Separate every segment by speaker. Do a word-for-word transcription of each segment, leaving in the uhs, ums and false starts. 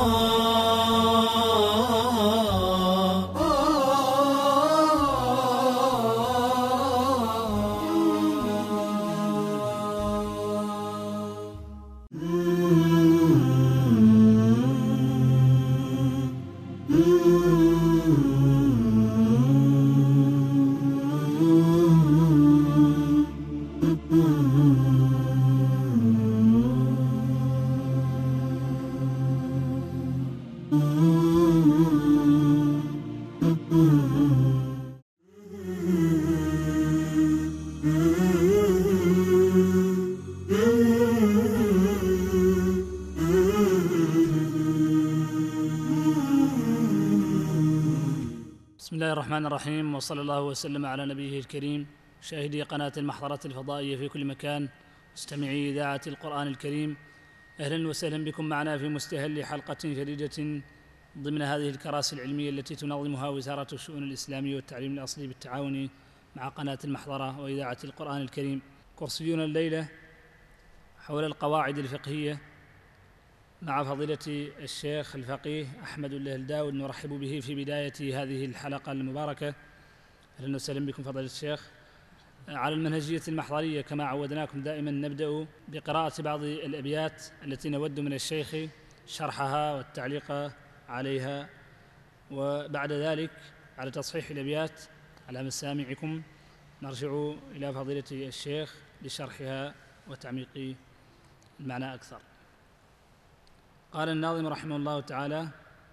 Speaker 1: بسم الله الرحمن الرحيم، وصلى الله وسلم على نبيه الكريم. شاهدي قناة المحضرة الفضائية في كل مكان، مستمعي إذاعة القرآن الكريم، أهلا وسهلا بكم معنا في مستهل حلقة جديدة ضمن هذه الكراسي العلمية التي تنظمها وزارة الشؤون الإسلامية والتعليم الأصلي بالتعاون مع قناة المحضرة وإذاعة القرآن الكريم. كرسينا الليلة حول القواعد الفقهية مع فضيلة الشيخ الفقيه أحمد الله الداود، نرحب به في بداية هذه الحلقة المباركة. أهلا وسهلا بكم فضيلة الشيخ. على المنهجية المحضرية كما عودناكم دائما نبدأ بقراءة بعض الأبيات التي نود من الشيخ شرحها والتعليق عليها، وبعد ذلك على تصحيح الأبيات على مسامعكم نرجع إلى فضيلة الشيخ لشرحها وتعميق المعنى أكثر. قال الناظم رحمه الله تعالى: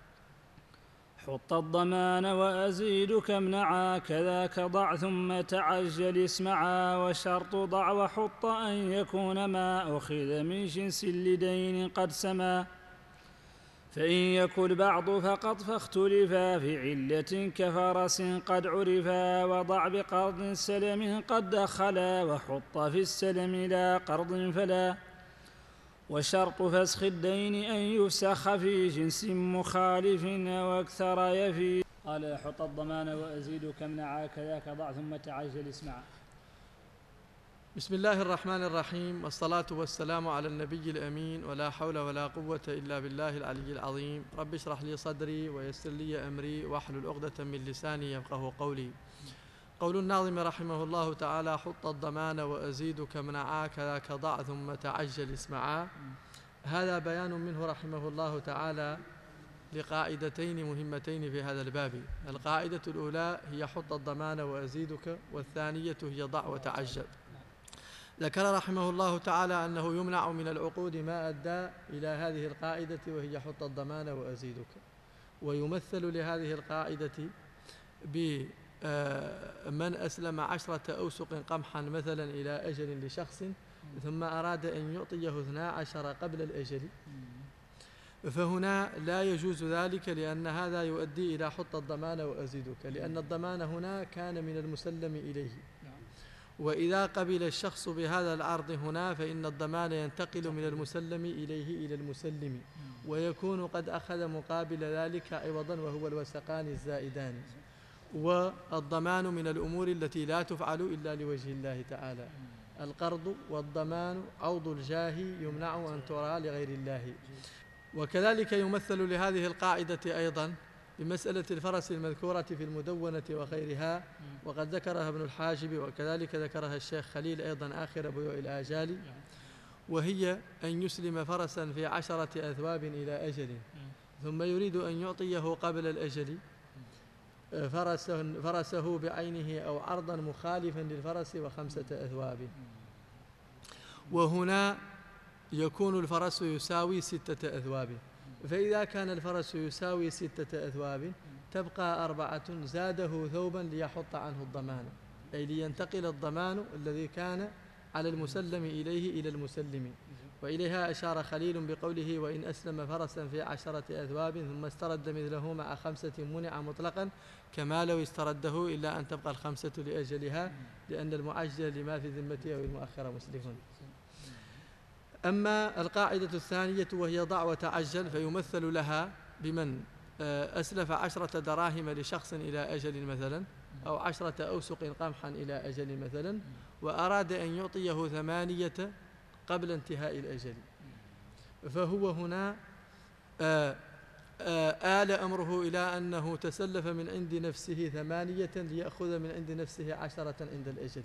Speaker 1: حط الضمان وأزيدك امنعا، كذاك ضع ثم تعجل اسمعا، وشرط ضع وحط أن يكون ما أخذ من جنس لدين قد سما، فإن يكن بعض فقط فاختلفا في علة كفرس قد عرفا، وضع بقرض سلم قد دخلا، وحط في السلم لا قرض فلا، وشرط فسخ الدين أن يفسخ في جنس مخالف وأكثر يفي. قال: حط الضمان وأزيدك امنعا، كذاك ضع ثم تعجل اسمعا.
Speaker 2: بسم الله الرحمن الرحيم، والصلاة والسلام على النبي الأمين، ولا حول ولا قوة إلا بالله العلي العظيم. رب اشرح لي صدري ويسر لي أمري واحلل عقدة من لساني يفقه قولي. قول الناظم رحمه الله تعالى: حط الضمان وأزيدك امنعا، كذاك ضع ثم تعجل اسمعا. هذا بيان منه رحمه الله تعالى لقاعدتين مهمتين في هذا الباب. القاعدة الأولى هي حط الضمان وأزيدك، والثانية هي ضع وتعجل. ذكر رحمه الله تعالى أنه يمنع من العقود ما أدى إلى هذه القاعدة، وهي حط الضمان وأزيدك، ويمثل لهذه القاعدة ب من أسلم عشرة أوسق قمحا مثلا إلى أجل لشخص، ثم أراد أن يعطيه اثنا عشر قبل الأجل، فهنا لا يجوز ذلك، لأن هذا يؤدي إلى حط الضمان وأزيدك، لأن الضمان هنا كان من المسلم إليه، وإذا قبل الشخص بهذا العرض هنا فإن الضمان ينتقل من المسلم إليه إلى المسلم، ويكون قد أخذ مقابل ذلك عوضا، وهو الوسقان الزائدان. والضمان من الأمور التي لا تفعل إلا لوجه الله تعالى. القرض والضمان عوض الجاه يمنع أن ترى لغير الله. وكذلك يمثل لهذه القاعدة أيضا بمسألة الفرس المذكورة في المدونة وغيرها، وقد ذكرها ابن الحاجب، وكذلك ذكرها الشيخ خليل أيضا آخر بيوع الآجال، وهي أن يسلم فرسا في عشرة أثواب إلى أجل، ثم يريد أن يعطيه قبل الأجل فرسه, فرسه بعينه أو عرضا مخالفا للفرس وخمسة أثواب، وهنا يكون الفرس يساوي ستة أثواب. فإذا كان الفرس يساوي ستة أثواب تبقى أربعة، زاده ثوبا ليحط عنه الضمان، أي لينتقل الضمان الذي كان على المسلم إليه إلى المسلم. وإليها أشار خليل بقوله: وإن أسلم فرسا في عشرة أثواب ثم استرد مثله مع خمسة منع مطلقا، كما لو استرده إلا أن تبقى الخمسة لأجلها، لأن المعجل لما في ذمته والمؤخر مسلف. أما القاعدة الثانية وهي ضع وتعجل، فيمثل لها بمن أسلف عشرة دراهم لشخص إلى أجل مثلا، أو عشرة أوسق قمحا إلى أجل مثلا، وأراد أن يعطيه ثمانية قبل انتهاء الأجل، فهو هنا آل أمره إلى أنه تسلف من عند نفسه ثمانية ليأخذ من عند نفسه عشرة عند الأجل.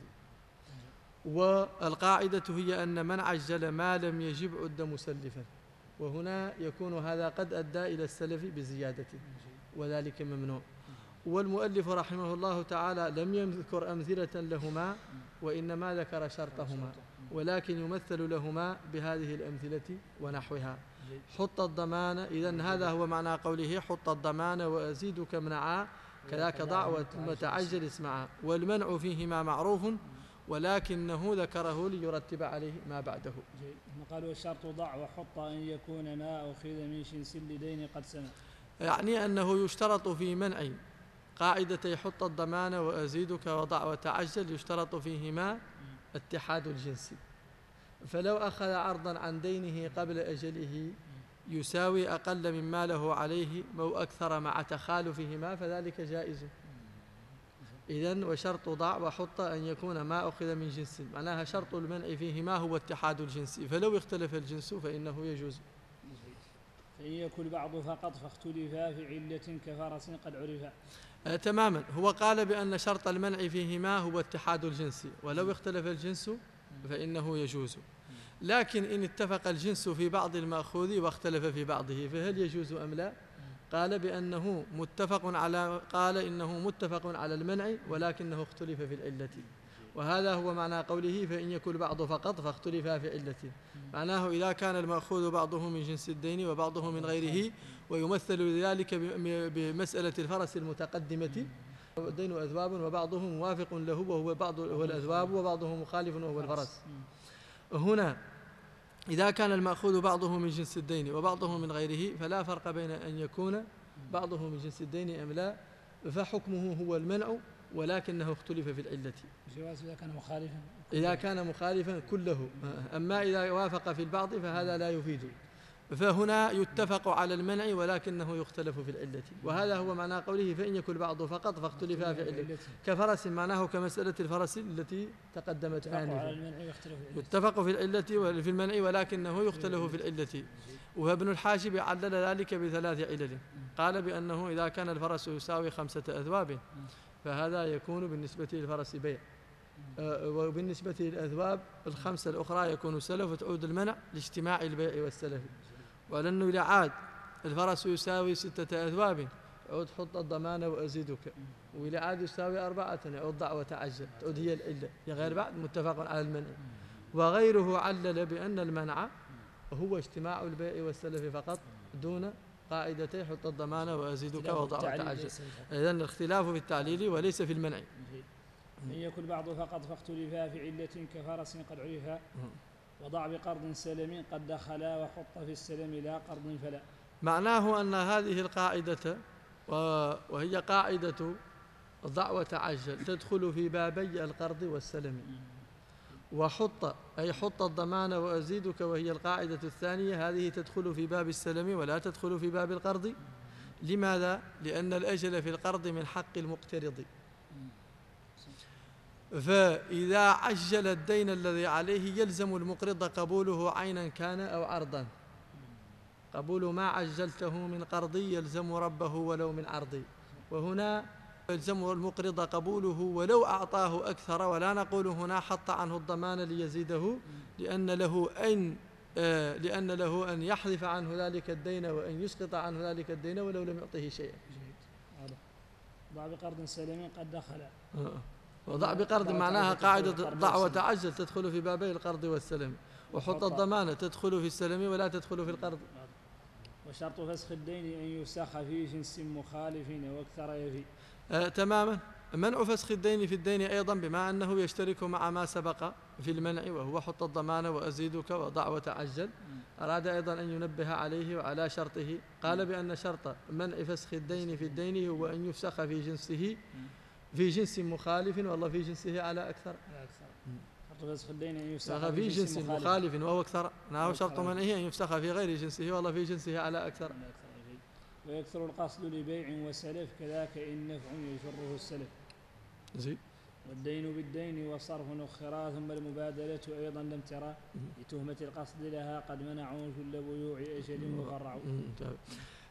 Speaker 2: والقاعدة هي أن من عجل ما لم يجب عد مسلفا، وهنا يكون هذا قد أدى إلى السلف بزيادته وذلك ممنوع. والمؤلف رحمه الله تعالى لم يذكر أمثلة لهما، وإنما ذكر شرطهما، ولكن يمثل لهما بهذه الأمثلة ونحوها. حط الضمان، إذن هذا هو معنى قوله حط الضمان وأزيدك منعا كذاك ضع وتعجل اسمعا. والمنع فيهما معروف، ولكنه ذكره ليرتب عليه ما بعده.
Speaker 1: قال والشرط ضع وحط أن يكون ما أخذ من جنس لدين قد سمع،
Speaker 2: يعني أنه يشترط في منع قاعدتي حط الضمان وأزيدك وضع وتعجل يشترط فيهما اتحاد الجنس. فلو أخذ عرضا عن دينه قبل أجله يساوي أقل مما له عليه أو أكثر مع تخالفهما فذلك جائز. إذن وشرط ضع وحط أن يكون ما أخذ من جنس، معناها شرط المنع فيهما هو اتحاد الجنس، فلو اختلف الجنس فإنه يجوز.
Speaker 1: فإن يكن بعض فقط فاختلفا في علة كفرس قد عرفا.
Speaker 2: آه تماما، هو قال بأن شرط المنع فيهما هو اتحاد الجنس، ولو اختلف الجنس فإنه يجوز. لكن إن اتفق الجنس في بعض المأخوذ واختلف في بعضه فهل يجوز أم لا؟ قال بأنه متفق على قال إنه متفق على المنع ولكنه اختلف في العلة، وهذا هو معنى قوله فإن يكن بعض فقط فاختلفا في علة. معناه إذا كان المأخوذ بعضه من جنس الدين وبعضه من غيره، ويمثل ذلك بمسألة الفرس المتقدمة، الدين أذواب وبعضه موافق له وهو بعض هو الأذواب وبعضه مخالف وهو الفرس. هنا إذا كان المأخوذ بعضه من جنس الدين وبعضه من غيره فلا فرق بين أن يكون بعضه من جنس الدين أم لا، فحكمه هو المنع ولكنه اختلف في العلة.
Speaker 1: إذا كان مخالفا
Speaker 2: إذا كان مخالفا كله، أما إذا وافق في البعض فهذا لا يفيد. فهنا يتفق على المنع ولكنه يختلف في العلة، وهذا هو معنى قوله فإن يكن بعض فقط فاختلفا في العلة. كفرس معناه كمسألة الفرس التي تقدمت آنفا، يتفق في العلة وفي المنع ولكنه يختلف في العلة. وابن الحاجب علل ذلك بثلاث علل، قال بأنه إذا كان الفرس يساوي خمسة أذواب فهذا يكون بالنسبة للفرس بيع، وبالنسبة للأذواب الخمسة الأخرى يكون سلف وتعود المنع لاجتماع البيع والسلف. ولأنه إذا عاد الفرس يساوي ستة أذواب عود حط الضمان وأزيدك، وإذا عاد يساوي أربعة يعود ضع وتعجل، تعود هي العلة هي غير بعد متفق على المنع. وغيره علل بأن المنع هو اجتماع البيع والسلف فقط دون قاعدتي حط الضمان وأزيدك وضع وتعجل. إذن الاختلاف في التعليل وليس في المنع.
Speaker 1: إن يكن بعض فقط فاختلفا في علة كفرس قد عرفا، وضع بقرض سلم قد دخلا وحط في السلم لا قرض فلا.
Speaker 2: معناه أن هذه القاعدة وهي قاعدة ضع وتعجل تدخل في بابي القرض والسلم. وحط أي حط الضمان وأزيدك وهي القاعدة الثانية، هذه تدخل في باب السلم ولا تدخل في باب القرض. لماذا؟ لأن الأجل في القرض من حق المقترض، فإذا عجل الدين الذي عليه يلزم المقرض قبوله عينا كان أو عرضا. قبول ما عجلته من قرضي يلزم ربه ولو من عرضي، وهنا يلزم المقرض قبوله ولو أعطاه أكثر، ولا نقول هنا حط عنه الضمان ليزيده، لأن له أن آه لأن له أن يحذف عنه ذلك الدين وأن يسقط عنه ذلك الدين ولو لم يعطه شيئا.
Speaker 1: ضع بقرض سلم قد دخل.
Speaker 2: آه. وضع بقرض معناها قاعدة ضع وتعجل تدخل في بابي القرض والسلم، وحط الضمان تدخل في السلم ولا تدخل في القرض.
Speaker 1: وشرط فسخ الدين أن يفسخ في جنس مخالف واكثر يفي.
Speaker 2: آه تماما. منع فسخ الدين في الدين أيضا بما أنه يشترك مع ما سبق في المنع وهو حط الضمان وأزيدك وضع وتعجل، أراد أيضا أن ينبه عليه وعلى شرطه. قال بأن شرط منع فسخ الدين في الدين هو أن يفسخ في جنسه في جنس مخالف، والله في جنسه على أكثر.
Speaker 1: شرط فسخ الدين أن يفسخ
Speaker 2: في جنس مخالف وهو أكثر، نعم. شرط منعه أن يفسخ في غير جنسه والله في جنسه على أكثر.
Speaker 1: ويكثر القصد لبيع وسلف كذاك إن نفع يجره السلف.
Speaker 2: زي
Speaker 1: والدين بالدين وصرف أخرى، ثم المبادلة أيضا لم ترى لتهمة القصد لها قد منعوا كل بيوع أجل وفرعوا.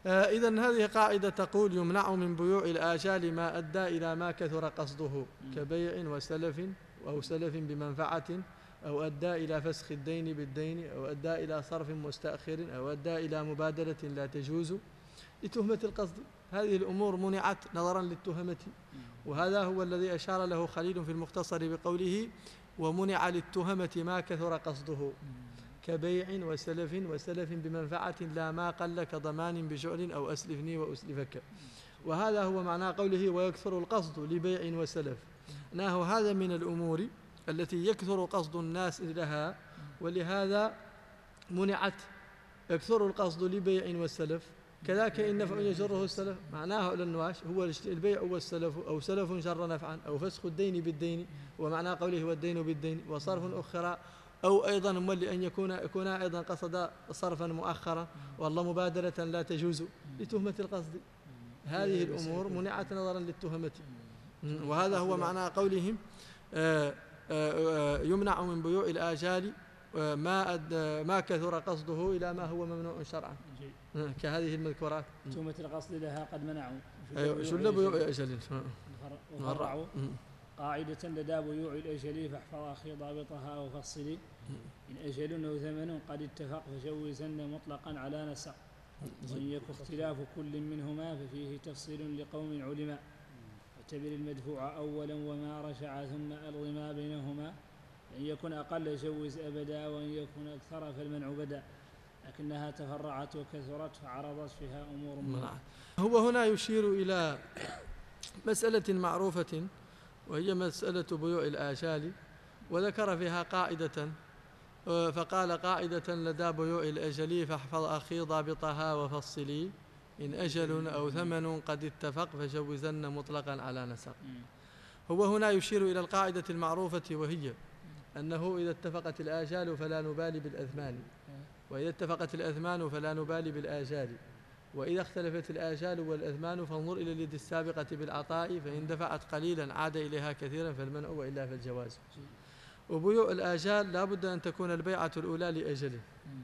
Speaker 2: آه إذن هذه قاعدة تقول يمنع من بيوع الآجال ما أدى إلى ما كثر قصده كبيع وسلف أو سلف بمنفعة، أو أدى إلى فسخ الدين بالدين، أو أدى إلى صرف مستأخر، أو أدى إلى مبادلة لا تجوز لتهمة القصد. هذه الأمور منعت نظرا للتهمة، وهذا هو الذي أشار له خليل في المختصر بقوله ومنع للتهمة ما كثر قصده كبيع وسلف وسلف بمنفعة لا ما قل كضمان بجعل أو أسلفني وأسلفك. وهذا هو معنى قوله ويكثر القصد لبيع وسلف، أنه هذا من الأمور التي يكثر قصد الناس لها، ولهذا منعت. يكثر القصد لبيع والسلف، كذاك إن نفع يجره السلف، معناه إلى النواش هو البيع والسلف، أو سلف جر نفعا، أو فسخ الدين بالدين، ومعنى قوله والدين بالدين، وصرف أخرى، أو أيضا مولي أن يكون يكون أيضا قصد صرفا مؤخرا، والله مبادلة لا تجوز لتهمة القصد. هذه الأمور منعت نظرا للتهمة، وهذا هو معنى قولهم يمنع من بيوع الآجال ما ما كثر قصده إلى ما هو ممنوع شرعا كهذه المذكورات.
Speaker 1: تهمة القصد لها قد منعوا
Speaker 2: شل بيوع أجل
Speaker 1: وفرعوا قاعدة لدى بيوع الأجل فاحفظ أخي ضابطها وفصلي إن أجل أو ثمن قد اتفق فجوزن مطلقا على نسق، وإن يكن اختلاف كل منهما ففيه تفصيل لقوم علما، اعتبر المدفوع أولا وما رشع ثم ألغ ما بينهما، إن يكن أقل جوز أبدا وإن يكن أكثر فالمنع بدا، لكنها تفرعت وكثرت فعرضت فيها أمور منعت.
Speaker 2: هو هنا يشير إلى مسألة معروفة وهي مسألة بيوع الآجال، وذكر فيها قاعدة فقال قاعدة لدى بيوع الأجل فاحفظ أخي ضابطها وفصلي إن أجل أو ثمن قد اتفق فجوزن مطلقا على نسق. هو هنا يشير إلى القاعدة المعروفة وهي أنه إذا اتفقت الآجال فلا نبالي بالأثمان، وإذا اتفقت الأثمان فلا نبالي بالآجال، وإذا اختلفت الآجال والأثمان فانظر إلى اليد السابقة بالعطاء فإن دفعت قليلا عاد إليها كثيرا فالمنع وإلا فالجواز. وبيوع الآجال لا بد أن تكون البيعة الأولى لأجله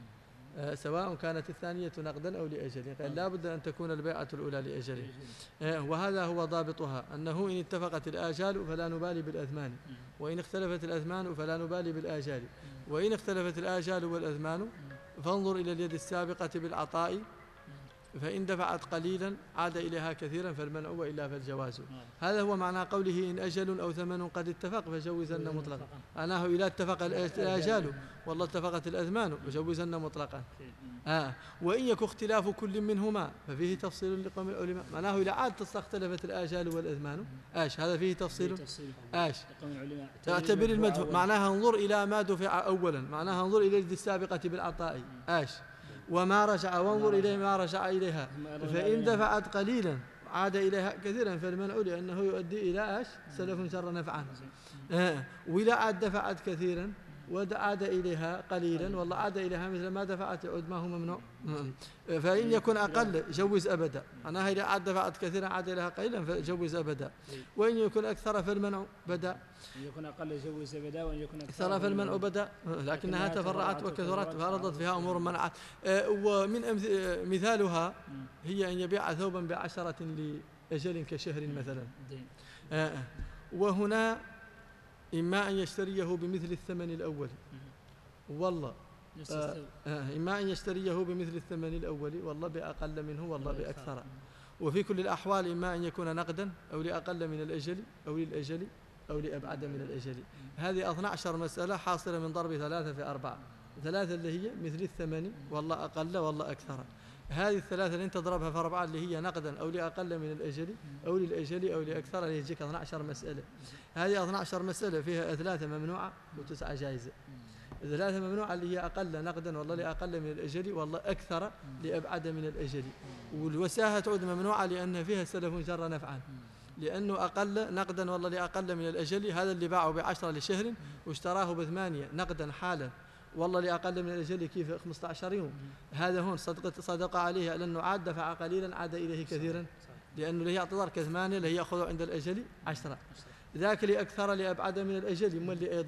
Speaker 2: آه سواء كانت الثانية نقدا أو لأجله، قال لا بد أن تكون البيعة الأولى لأجله آه وهذا هو ضابطها، أنه إن اتفقت الآجال فلا نبالي بالأثمان، وإن اختلفت الأثمان فلا نبالي بالآجال، وإن اختلفت الآجال والأثمان فانظر إلى اليد السابقة بالعطاء فإن دفعت قليلا عاد إليها كثيرا فالمنع وإلا فالجواز. هذا هو معنى قوله إن أجل أو ثمن قد اتفق فجوزن مطلقا، أناه إذا اتفق الآجال والله اتفقت الأثمان فجوزن مطلقا آه. وإن يكن اختلاف كل منهما ففيه تفصيل لقوم العلماء، معناه إذا عاد اختلفت الآجال والأثمان آش هذا فيه تفصيل آش تعتبر المدفوع، معناها انظر إلى ما دفع أولا، معناها انظر إلى اليد السابقة بالعطاء آش وما رجع وانظر إليه ما رجع إليها، فإن دفعت قليلا عاد إليها كثيرا فالمنع لأنه يؤدي إلى أش سلف شر نفعا آه. وإذا عاد دفعت كثيرا وعاد إليها قليلا والله عاد إليها مثل ما دفعت يعود ما هو ممنوع. فإن يكن أقل جوز أبدا، أنا إذا عاد دفعت كثيرا عاد إليها قليلا فجوز أبدا، وإن يكن أكثر فالمنع بدا،
Speaker 1: إن يكن أقل جوز أبدا وإن يكن
Speaker 2: أكثر فالمنع بدا، لكنها تفرعت وكثرت فأرضت فيها أمور منعت. ومن مثالها هي أن يبيع ثوبا بعشرة لأجل كشهر مثلا، وهنا إما أن يشتريه بمثل الثمن الأول والله آه إما أن يشتريه بمثل الثمن الأول والله بأقل منه والله بأكثر، وفي كل الأحوال إما أن يكون نقدا أو لأقل من الأجل أو للأجل أو لأبعد من الأجل. هذه اثنا عشر مسألة حاصلة من ضرب ثلاثة في أربعة، ثلاثة اللي هي مثل الثمن والله أقل والله أكثر، هذه الثلاثة اللي انت تضربها في أربعة اللي هي نقدا أو لأقل من الأجل أو للأجل أو لأكثر اللي يجيك اثنا عشر مسألة. هذه اثنا عشر مسألة فيها ثلاثة ممنوعة وتسعة جائزة. ثلاثة ممنوعة اللي هي أقل نقدا والله لأقل من الأجل والله أكثر لأبعد من الأجل، والوساهة تعود ممنوعة لأن فيها سلف جر نفعا، لأنه أقل نقدا والله لأقل من الأجل، هذا اللي باعه بعشرة لشهر واشتراه بثمانية نقدا حالا والله لأقل من الأجل كيف خمسة عشر يوم، هذا هون صدق صدق عليه لأنه عاد دفع قليلا عاد إليه كثيرا، لأنه اللي هي اعتذر كثمانية اللي هي يأخذ عند الأجل عشرة، ذاك اللي أكثر لأبعد من الأجل يملي أيضا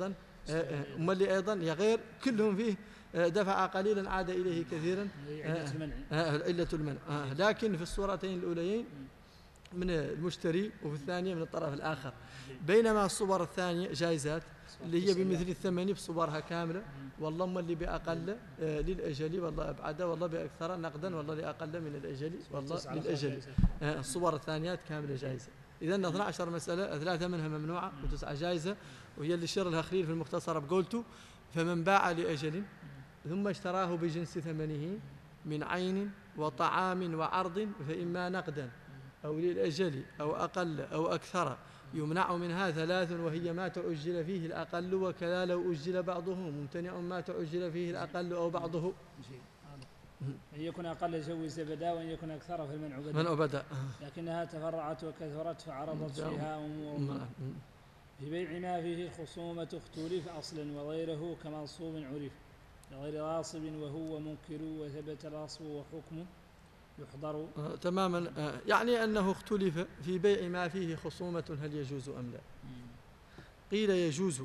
Speaker 2: أما اللي أيضا غير كلهم فيه دفع قليلا عاد إليه كثيرا، علة المنع. لكن في الصورتين الأوليين من المشتري وفي الثانية من الطرف الآخر، بينما الصور الثانية جائزات اللي هي بمثل الثمن بصورها كاملة، والله ما اللي بأقل للأجل والله أبعد، والله بأكثر نقدا والله لأقل من الأجل والله للأجل. الصور الثانيات كاملة جائزة. إذن اثنتا عشرة مسألة، ثلاثة منها ممنوعة وتسعة جائزة، وهي اللي شر لها خليل في المختصر بقولته: فمن باع لأجل ثم اشتراه بجنس ثمنه من عين وطعام وعرض فإما نقدا أو للأجل أو أقل أو أكثر يمنع منها ثلاث، وهي ما تعجل فيه الأقل، وكذا لو أجل بعضه ممتنع ما تعجل فيه الأقل أو بعضه.
Speaker 1: أن يكون أقل جوز بدا، وأن يكون أكثر في المنع بدا.
Speaker 2: منع بدا،
Speaker 1: لكنها تفرعت وكثرت فعرضت فيها أمور. في بيع ما فيه الخصومة اختلف أصلا وغيره كمغصوب عرف لغير غاصب وهو منكر وثبت الغصب وحكمه يحضر.
Speaker 2: آه تماما. آه يعني أنه اختلف في بيع ما فيه خصومة هل يجوز أم لا. قيل يجوز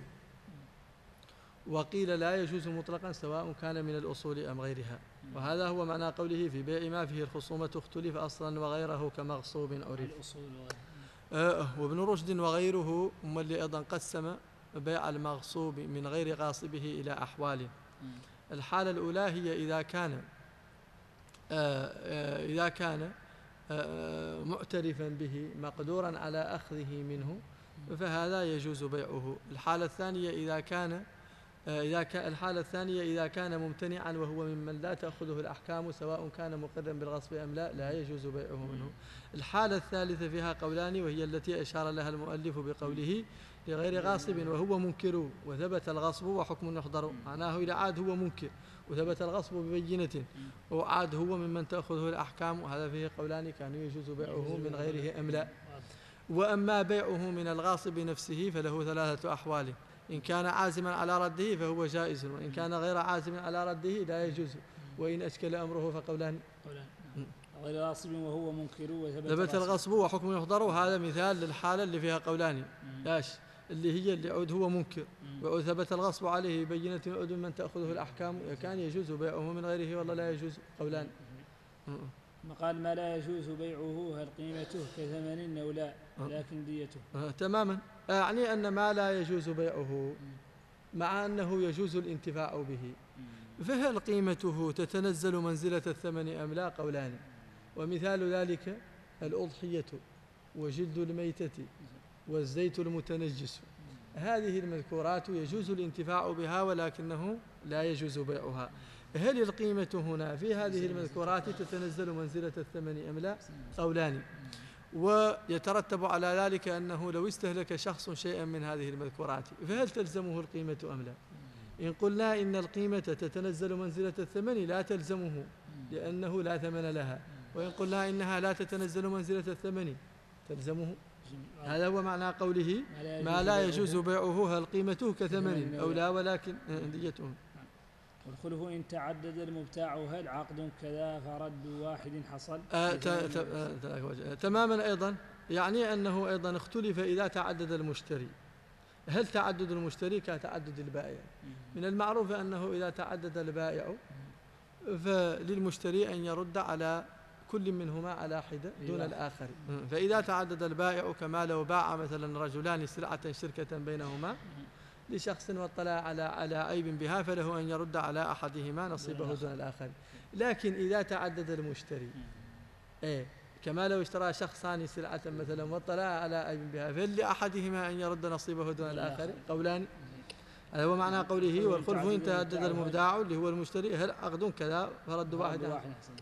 Speaker 2: وقيل لا يجوز مطلقا سواء كان من الأصول أم غيرها، وهذا هو معنى قوله في بيع ما فيه الخصومة اختلف أصلا وغيره كمغصوب عرف. آه وابن رشد وغيره هم اللي أيضا قسم بيع المغصوب من غير غاصبه إلى أحوال. الحالة الأولى هي إذا كان آه آه إذا كان آه معترفا به مقدورا على أخذه منه فهذا يجوز بيعه. الحالة الثانية إذا كان إذا كان الحالة الثانية إذا كان ممتنعا وهو ممن لا تأخذه الأحكام سواء كان مقرا بالغصب أم لا لا يجوز بيعه منه. الحالة الثالثة فيها قولان، وهي التي أشار لها المؤلف بقوله لغير غاصب وهو منكر وثبت الغصب وحكم يحضر، معناه إذا عاد هو منكر وثبت الغصب ببينة وعاد هو ممن تأخذه الأحكام، وهذا فيه قولان كانوا يجوز بيعه من غيره أم لا. وأما بيعه من الغاصب نفسه فله ثلاثة أحوال: إن كان عازما على رده فهو جائز، وإن كان غير عازم على رده لا يجوز، وإن أشكل أمره فقولان.
Speaker 1: غير غاصب وهو منكر
Speaker 2: وثبت الغصب وحكم يحضر، وهذا مثال للحالة اللي فيها قولان لاش اللي هي اللي عود هو منكر وثبت الغصب عليه بينة عود من تأخذه الأحكام كان يجوز بيعه من غيره والله لا يجوز، قولان.
Speaker 1: قال ما لا يجوز بيعه هل قيمته كثمن أو لا لكن ديته.
Speaker 2: آه تماما. يعني أن ما لا يجوز بيعه مع أنه يجوز الانتفاع به، فهل قيمته تتنزل منزلة الثمن أم لا؟ قولان. ومثال ذلك الأضحية وجلد الميتة والزيت المتنجس، هذه المذكورات يجوز الانتفاع بها ولكنه لا يجوز بيعها. هل القيمة هنا في هذه المذكورات تتنزل منزلة الثمن أم لا؟ قولان. ويترتب على ذلك أنه لو استهلك شخص شيئا من هذه المذكورات فهل تلزمه القيمة أم لا؟ إن قلنا إن القيمة تتنزل منزلة الثمن لا تلزمه لأنه لا ثمن لها، وإن قلنا إنها لا تتنزل منزلة الثمن تلزمه. هذا هو معنى قوله ما لا يجوز بيعه هل قيمته كثمن أو لا ولكن ديته.
Speaker 1: والخلف إن تعدد المبتاع هل عقد كذا فرد واحد حصل.
Speaker 2: آه تماما. أيضا يعني أنه أيضا اختلف إذا تعدد المشتري، هل تعدد المشتري كتعدد البائع؟ من المعروف أنه إذا تعدد البائع فللمشتري أن يرد على كل منهما على حدة دون الآخر. فإذا تعدد البائع كما لو باع مثلا رجلان سلعة شركة بينهما لشخص واطلع على على عيب بها فله أن يرد على أحدهما نصيبه دون الآخر. لكن إذا تعدد المشتري إيه كما لو اشترى شخصان سلعة مثلا واطلع على عيب بها فلأحدهما أن يرد نصيبه دون الآخر، قولان. هذا هو معنى قوله والخلف إن تعدد المبتاع اللي هو المشتري هل عقد كذا فرد واحد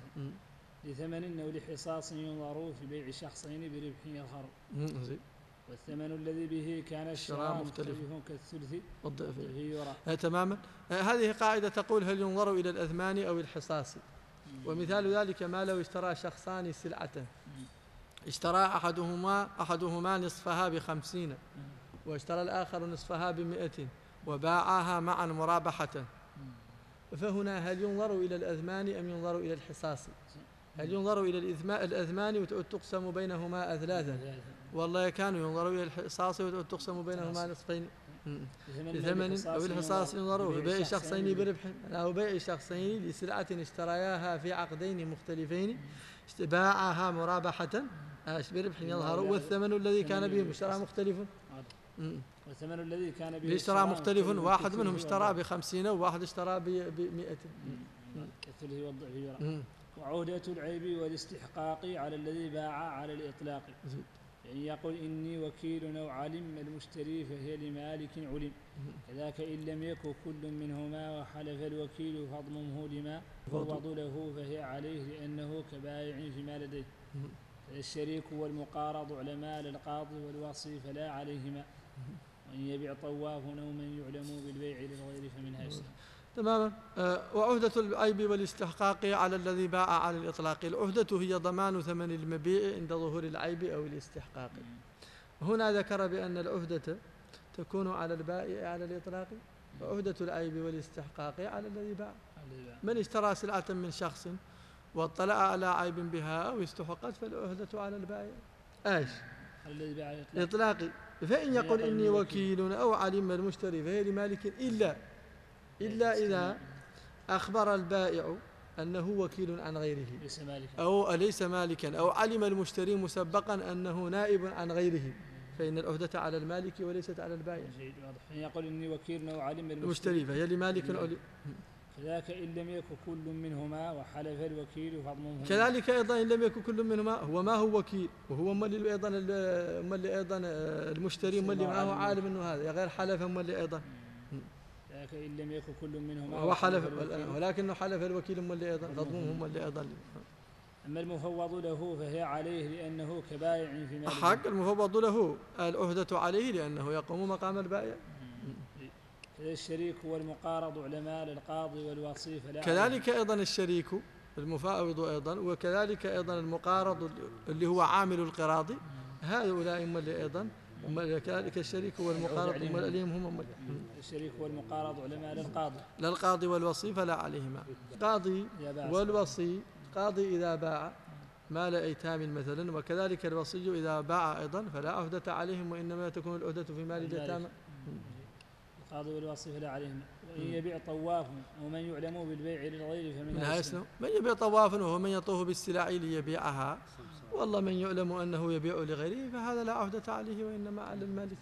Speaker 1: لثمن أو لحصاص ينظر في بيع شخصين بربح يظهر. والثمن الذي به كان الشراء مختلف كالثلث والضعف يرى.
Speaker 2: تماما. هذه قاعدة تقول هل ينظر إلى الأثمان أو الحصاص. ومثال ذلك ما لو اشترى شخصان سلعة اشترى أحدهما أحدهما نصفها بخمسين واشترى الآخر نصفها بمئة وباعاها معا مرابحة، فهنا هل ينظر إلى الأثمان أم ينظر إلى الحصاص؟ هل ينظر إلى الأثمان وتقسم بينهما أثلاثا والله كانوا ينظر إلى الحصاص وتقسم بينهما نصفين. بثمن أو الحصاص ينظر في بيع شخصين بربح أو بيع شخصين لسلعة اشترياها في عقدين مختلفين باعها مرابحة بربح يظهر والثمن الذي كان به مشترى مختلف
Speaker 1: والثمن الذي كان به
Speaker 2: اشترى مختلف واحد منهم اشترى بخمسين وواحد اشترى بمئة
Speaker 1: كالثلث والضعف. وعهدة العيب والاستحقاق على الذي باع على الإطلاق، يعني يقول إني وكيل أو علم المشتري فهي لمالك علم، كذاك إن لم يكن كل منهما وحلف الوكيل فاضممه لما فوض له فهي عليه لأنه كبائع فيما لديه. الشريك والمقارض على مال القاضي والوصي فلا عليهما، وإن يبيع طواف أو من يعلم بالبيع للغير فمنها يسلم.
Speaker 2: تماما. أه وعهدة العيب والاستحقاق على الذي باع على الإطلاق. العهدة هي ضمان ثمن المبيع عند ظهور العيب أو الاستحقاق. هنا ذكر بأن العهدة تكون على البائع على الإطلاق، وعهدة العيب والاستحقاق على الذي باع. من اشترى سلعة من شخص واطلع على عيب بها أو استحقت فالعهدة على البائع ايش؟
Speaker 1: الذي باع
Speaker 2: إطلاقي. فإن يقول إني وكيل أو علم المشتري فهي لمالك إلا إلا إذا أخبر البائع أنه وكيل عن غيره أو ليس مالكا أو علم المشتري مسبقا أنه نائب عن غيره، فإن العهدة على المالك وليست على البائع.
Speaker 1: حين يقول إني وكيل أو علم
Speaker 2: المشتري فهي لمالك علم.
Speaker 1: كذلك إن لم يكن كل منهما وحلف الوكيل فاضممه.
Speaker 2: كذلك أيضا إن لم يكن كل منهما هو ما هو وكيل وهو ملي أيضا ملي أيضا المشتري ملي معه عالم أنه هذا غير حلف ملي أيضا.
Speaker 1: كذلك إن لم يكن كل منهما
Speaker 2: هو حلف ولكنه حلف الوكيل ملي أيضا فاضممه ملي أيضا.
Speaker 1: أما المفوض له فهي عليه لأنه كبائع في ماله.
Speaker 2: حق المفوض له العهدة عليه لأنه يقوم مقام البائع.
Speaker 1: كذلك الشريك والمقارض على مال القاضي والوصي فلا.
Speaker 2: كذلك أيضا الشريك المفاوض أيضا، وكذلك أيضا المقارض اللي هو عامل القراض، هؤلاء هم اللي أيضا كذلك الشريك والمقارض هم الأليم هم
Speaker 1: الشريك والمقارض على مال القاضي
Speaker 2: للقاضي والوصي فلا عليهما. قاضي والوصي قاضي إذا باع مال أيتام مثلا، وكذلك الوصي إذا باع أيضا فلا عهدة عليهم، وإنما تكون العهدة في مال اليتامى.
Speaker 1: القاضي والوصي فلا عليهم. وإن يبيع طواف ومن يعلم بالبيع للغير فمنها يسلم.
Speaker 2: من يبيع طواف وهو من يطوف بالسلع ليبيعها، والله من يعلم أنه يبيع لغيره فهذا لا عهدة عليه وإنما على المالك.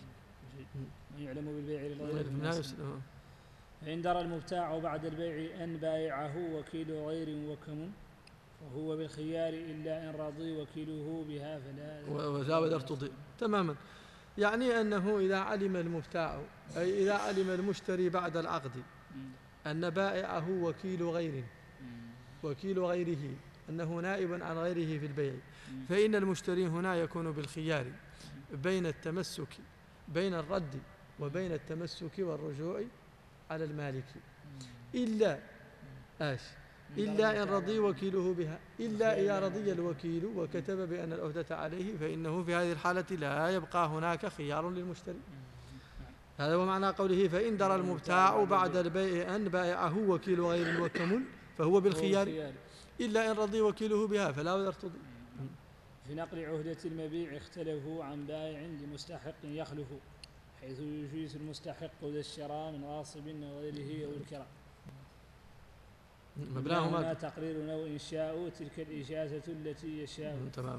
Speaker 1: من يعلم بالبيع للغير فمنها يسلم. فإن درى المبتاع بعد البيع أن بايعه وكيل غير وكم وهو بالخيار إلا إن رضي وكيله بها فلا
Speaker 2: وزاود ارتضي. تماما. يعني أنه إذا علم المبتاع أي إذا علم المشتري بعد العقد أن بائعه وكيل غير وكيل غيره أنه نائب عن غيره في البيع، فإن المشتري هنا يكون بالخيار بين التمسك بين الرد وبين التمسك والرجوع على المالك، إلا آش إلا إن رضي وكيله بها، إلا إذا رضي الوكيل وكتب بأن العهدة عليه، فإنه في هذه الحالة لا يبقى هناك خيار للمشتري. هذا هو معنى قوله فإن درى المبتاع بعد البيع أن بائعه وكيل غير وكمل فهو بالخيار إلا إن رضي وكيله بها فلا يرتضي.
Speaker 1: في نقل عهدة المبيع اختلفوا عن بائع لمستحق يخلف، حيث يجيز المستحق ذا الشراء من غاصب وغيره أو الكراء. مبناهما تقرير أو إنشاء تلك الإجازة التي يشاء.
Speaker 2: تماما.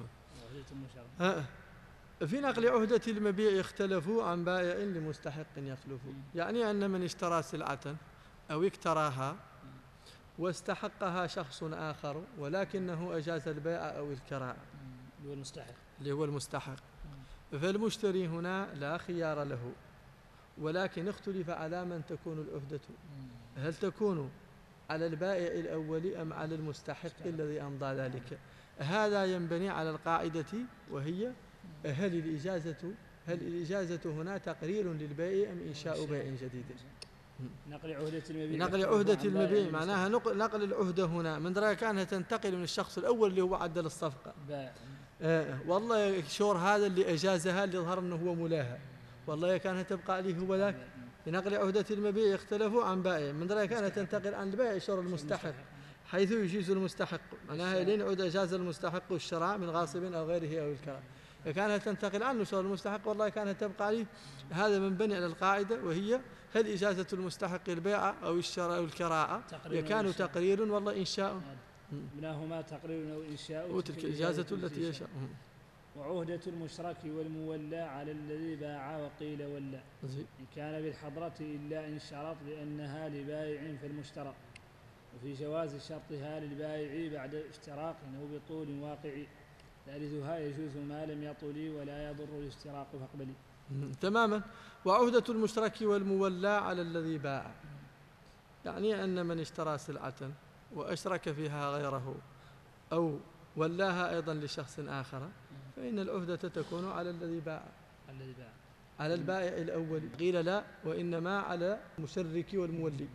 Speaker 2: في نقل عهدة المبيع اختلفوا عن بائع لمستحق يخلف، يعني أن من اشترى سلعة أو اكتراها واستحقها شخص آخر ولكنه أجاز البيع أو الكراء
Speaker 1: اللي هو المستحق
Speaker 2: اللي هو المستحق فالمشتري هنا لا خيار له، ولكن اختلف على من تكون العهدة، هل تكون على البائع الأول أم على المستحق الذي أمضى ذلك. هذا ينبني على القاعدة وهي هل الإجازة هل الإجازة هنا تقرير للبائع أم إنشاء بيع جديد.
Speaker 1: نقل عهدة المبيع
Speaker 2: نقل عهدة المبيع معناها نقل العهدة هنا من رأيك أنها تنتقل من الشخص الأول اللي هو عدل الصفقة آه والله شور هذا اللي أجازها اللي ظهر أنه هو ملاها، والله كانها تبقى عليه هو ذاك. بنقل عهدة المبيع يختلفوا عن بائع من رأيك أنها تنتقل عن البائع شور المستحق حيث يجيز المستحق، معناها لين عد أجاز المستحق الشراء من غاصب أو غيره أو الكراء. كانها تنتقل عنه صار المستحق والله كانها تبقى عليه. هذا منبني على القاعدة، وهي هل إجازة المستحق البيع أو الشراء أو الكراءة يكان تقرير والله إنشاء،
Speaker 1: مناهما تقرير أو إنشاء،
Speaker 2: وتلك الإجازة التي يشاء.
Speaker 1: وعهدة المشترك والمولى على الذي باع وقيل ولا، إن كان بالحضرة إلا إن شرط بأنها لبائع فالمشترى، وفي جواز شرطها للبائع بعد اشتراك أو بطول واقعي، ثالثها يجوز ما لم يطل ولا يضر الاشتراك فاقبلي.
Speaker 2: تماما. وعهدة المشترك والمولى على الذي باع، يعني أن من اشترى سلعة وأشرك فيها غيره أو ولاها أيضا لشخص آخر فإن العهدة تكون على الذي باع، على البائع الأول. قيل لا، وإنما على المشرك والمولي.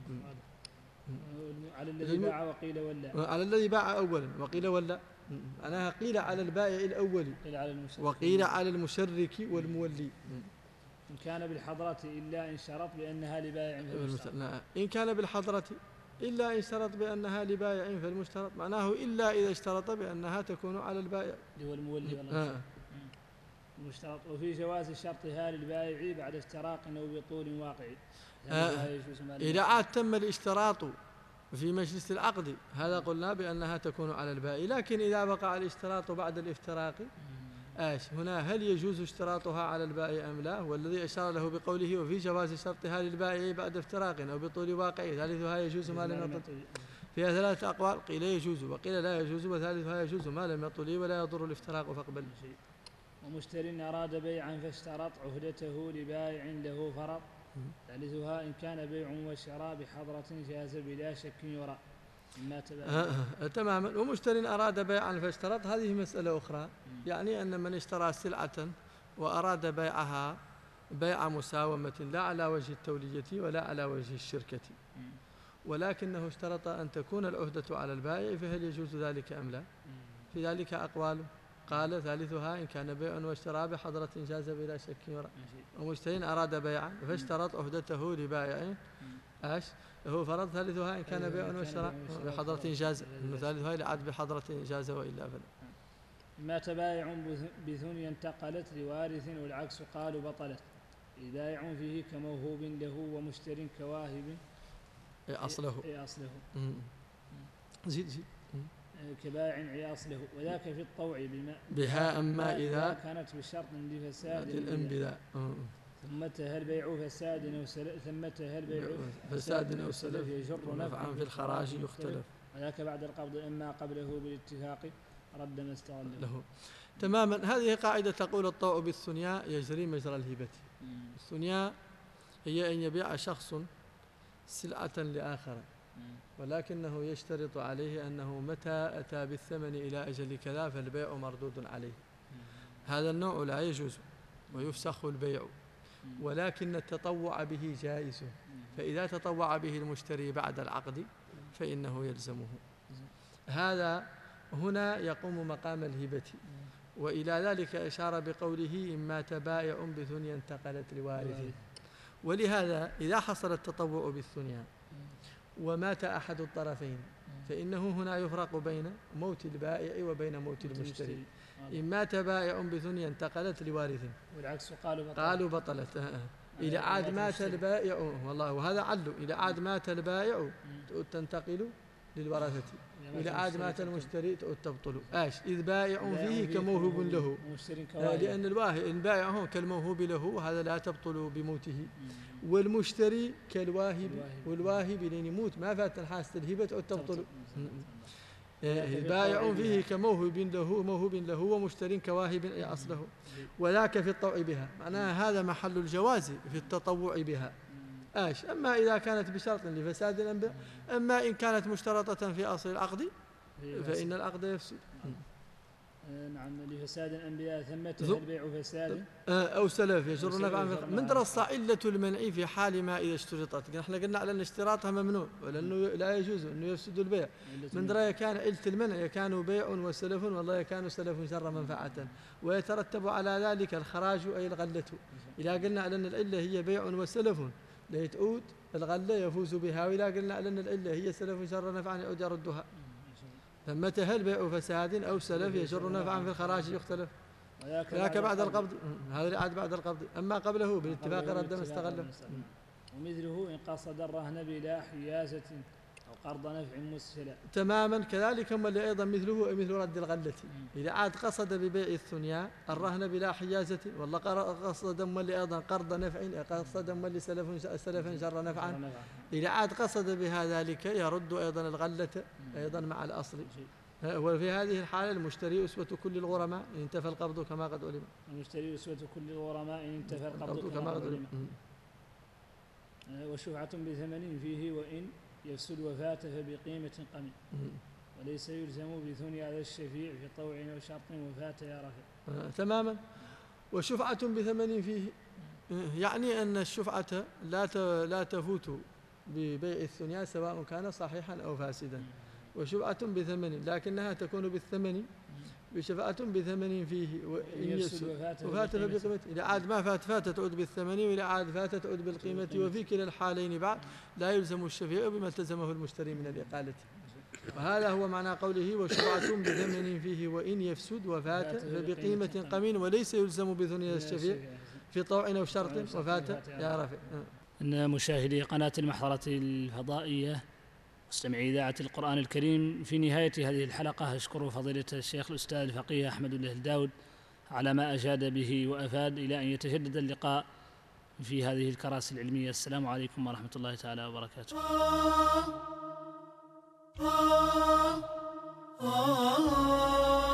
Speaker 1: على الذي باع وقيل ولا،
Speaker 2: على الذي باع أولا وقيل ولا، أنا قيل على البائع الأول وقيل على المشرك والمولي.
Speaker 1: إن كان بالحضرة إلا إن شرط بأنها لبائع فالمشترط.
Speaker 2: إن كان بالحضرة إلا إن شرط بأنها لبائع فالمشترط، معناه إلا إذا اشترط بأنها تكون على البائع
Speaker 1: اللي هو المولي ولا المشترط. وفي جواز شرطها للبائع بعد اشتراك أو بطول واقعي.
Speaker 2: آه. إذا عاد تم الاشتراط في مجلس العقد هذا قلنا بأنها تكون على البائع، لكن إذا وقع الاشتراط بعد الافتراق آش هنا هل يجوز اشتراطها على البائع أم لا؟ والذي أشار له بقوله وفي جواز شرطها للبائع بعد افتراق أو بطول واقعي، ثالثها يجوز ما لم يطل. فيها ثلاثة أقوال، قيل يجوز وقيل لا يجوز وثالثها يجوز ما لم يطل ولا يضر الافتراق فاقبل.
Speaker 1: ومشتر أراد بيعا فاشترط عهدته لبائع له فرط، ثالثها إن كان بيع وشراء بحضرة جاز بلا شك يرى ما
Speaker 2: آه تماما. ومشتر أراد بيعا فاشترط، هذه مسألة أخرى، يعني أن من اشترى سلعة وأراد بيعها بيع مساومة لا على وجه التولية ولا على وجه الشركة، ولكنه اشترط أن تكون العهدة على البائع، فهل يجوز ذلك أم لا؟ في ذلك أقوال، قال ثالثها إن كان بيع واشتراء بحضرة جاز بلا شك يرى. ومشتر أراد بيعا فاشترط عهدته لبائع ايش هو فرض، ثالثها إن كان بيع وشراء بحضرة جاز، ثالثها إذا عاد بحضرة جاز وإلا فلا.
Speaker 1: ما تبايع بثنيا انتقلت لوارث والعكس قالوا بطلت، بائع فيه كموهوب له ومشتر كواهب
Speaker 2: أصله
Speaker 1: أصله
Speaker 2: زيد زيد
Speaker 1: كبائع أصله، وذاك في الطوع بما
Speaker 2: بها أما إذا
Speaker 1: كانت بشرط لفساد
Speaker 2: الانبذاء،
Speaker 1: ثمتها البيع فساد أو سلف ثمتها البيع
Speaker 2: فساد أو سلف
Speaker 1: يجر
Speaker 2: نفعا في الخراج يختلف،
Speaker 1: وذاك بعد القبض إما قبله بالاتفاق رد ما استغل
Speaker 2: له. تماما. هذه قاعدة تقول الطوع بالثنيا يجري مجرى الهبة. الثنيا هي أن يبيع شخص سلعة لآخر ولكنه يشترط عليه أنه متى أتى بالثمن إلى أجل كذا فالبيع مردود عليه. هذا النوع لا يجوز ويفسخ البيع، ولكن التطوع به جائز، فإذا تطوع به المشتري بعد العقد فإنه يلزمه. هذا هنا يقوم مقام الهبة، وإلى ذلك أشار بقوله إن مات بائع بثنيا انتقلت لوارث. ولهذا إذا حصل التطوع بالثنيا ومات أحد الطرفين فإنه هنا يفرق بين موت البائع وبين موت المشتري. إن مات بائع بثنيا انتقلت لوارث
Speaker 1: والعكس قالوا بطلت،
Speaker 2: قالوا بطلت. إذا عاد مات البائع والله وهذا عل، إذا عاد مات البائع تنتقل للورثة، إذا عاد مات المشتري تبطل. آش إذ بائع فيه كموهوب له، لأن البائع هو كالموهوب له، هذا لا تبطل بموته. والمشتري كالواهب، والواهب لين يموت ما فات الحاسة الهبة تبطل. بائع فيه كموهوب له موهوب له ومشتر كواهب أصله، وذاك في الطوع بها، معناها هذا محل الجواز في التطوع بها. آش أما إذا كانت بشرط لفساد الأنبياء، أما إن كانت مشترطة في أصل العقد فإن العقد يفسد.
Speaker 1: نعم لفساد الأنبياء ثمته البيع فساد
Speaker 2: أو سلف يجر نفعا. من درس علة المنع في حال ما إذا اشترطت، احنا قلنا على أن اشتراطها ممنوع ولأنه لا يجوز أنه يفسد البيع. من درى كان علة المنع يكان بيع وسلف والله يكان سلف شر منفعة، ويترتب على ذلك الخراج أي الغلة. إذا قلنا على أن العلة هي بيع وسلف ليتعود الغلة يفوز بها، وإذا قلنا على أن العلة هي سلف شر نفعا يعود يردها. ثمتها البيع فساد أو سلف يجر نفعا في الخراج يختلف. وذاك بعد القبض. هذا عاد بعد القبض. أما قبله بالاتفاق رد ما استغله.
Speaker 1: ومثله إن قصد الرهن بلا حيازة أو قرض نفع مسهلا.
Speaker 2: تماما كذلك هم اللي أيضا مثله مثل رد الغلة. إذا عاد قصد ببيع الثنيا الرهن بلا حيازة، والله قصد هم اللي أيضا قرض نفع، قصد هم اللي سلف سلفا شر نفعا، إذا عاد قصد بها ذلك يرد أيضا الغلة أيضا مع الأصل. وفي هذه الحالة المشتري أسوة كل الغرماء إن انتفى القبض كما قد علم.
Speaker 1: المشتري أسوة كل الغرماء إن انتفى القبض كما قد علم. وشفعة بثمن فيه وإن يفسد وفاة فبقيمة قمي، وليس يلزم بثني على الشفيع في طوع وشرط وفاة يا رفع.
Speaker 2: آه تماما. وشفعة بثمن فيه يعني أن الشفعة لا لا تفوت ببيع الثنيا سواء كان صحيحا أو فاسدا. وشفعة بثمن لكنها تكون بالثمن، بشفعة بثمن فيه وإن يفسد وفاة فبقيمة. إذا عاد ما فات فات تعود بالثمن، وإذا عاد فات تعود بالقيمة. وفي كلا الحالين بعد لا يلزم الشفيع بما التزمه المشتري من الإقالة. وهذا هو معنى قوله وشفعة بثمن فيه وإن يفسد وفاة فبقيمة قمين، وليس يلزم بثني الشفيع في طوع أو شرط وفاة يا رافع.
Speaker 1: إن مشاهدي قناة المحضرة الفضائية مستمعي إذاعة القرآن الكريم، في نهاية هذه الحلقة أشكر فضيلة الشيخ الأستاذ الفقيه أحمد الداود على ما أجاد به وأفاد إلى أن يتجدد اللقاء في هذه الكراسي العلمية. السلام عليكم ورحمة الله تعالى وبركاته.